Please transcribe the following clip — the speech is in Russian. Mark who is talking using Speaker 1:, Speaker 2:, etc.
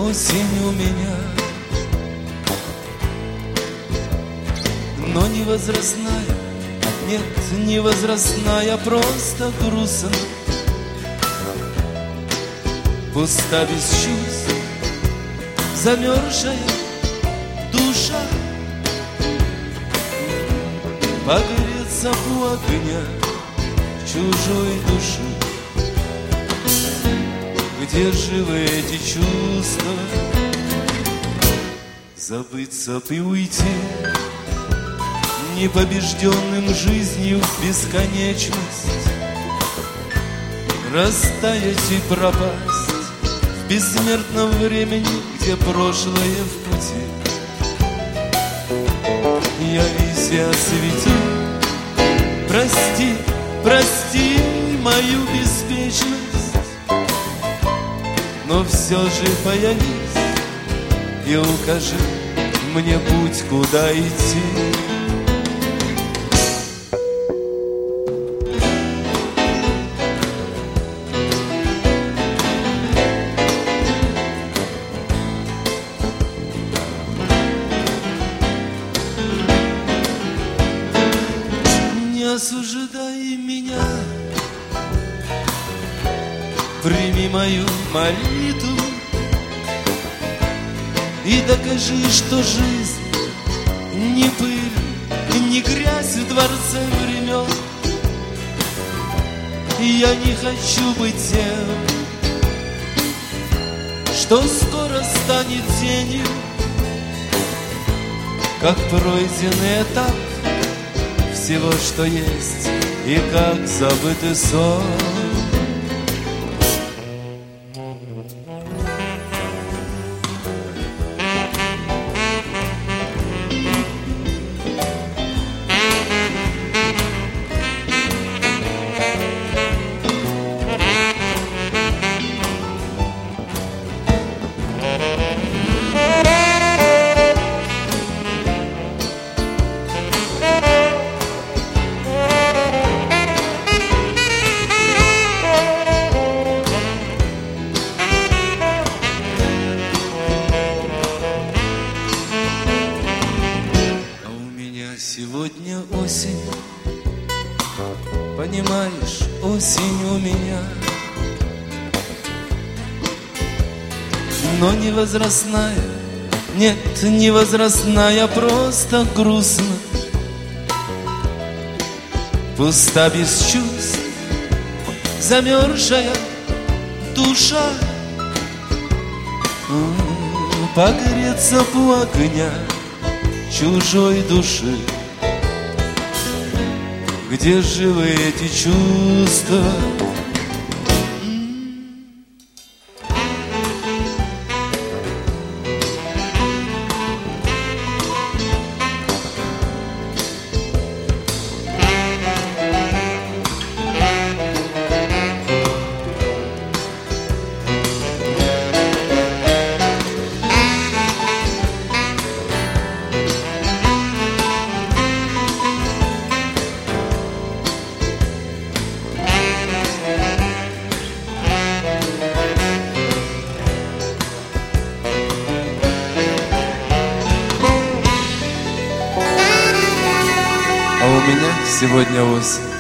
Speaker 1: осень у меня, но не возрастная, нет, не возрастная, просто грустно. Пуста без чувств, замерзшая душа, погреться у огня чужой души. Где живы эти чувства? Забыться и уйти непобежденным жизнью в бесконечность, растаять и пропасть в бессмертном времени, где прошлое в пути. Явись и освети, прости, прости мою беспечность, но все же появись и укажи мне путь, куда идти. Не осуждай меня, прими мою молитву и докажи, что жизнь не пыль, не грязь в дворце времен. Я не хочу быть тем, что скоро станет тенью, как пройденный этап всего, что есть, и как забытый сон. Сегодня осень, понимаешь, осень у меня, но не возрастная, нет, не возрастная, просто грустно. Пуста без чувств, замерзшая душа, погреться у огня чужой души. Где живы эти чувства? А у меня сегодня осень.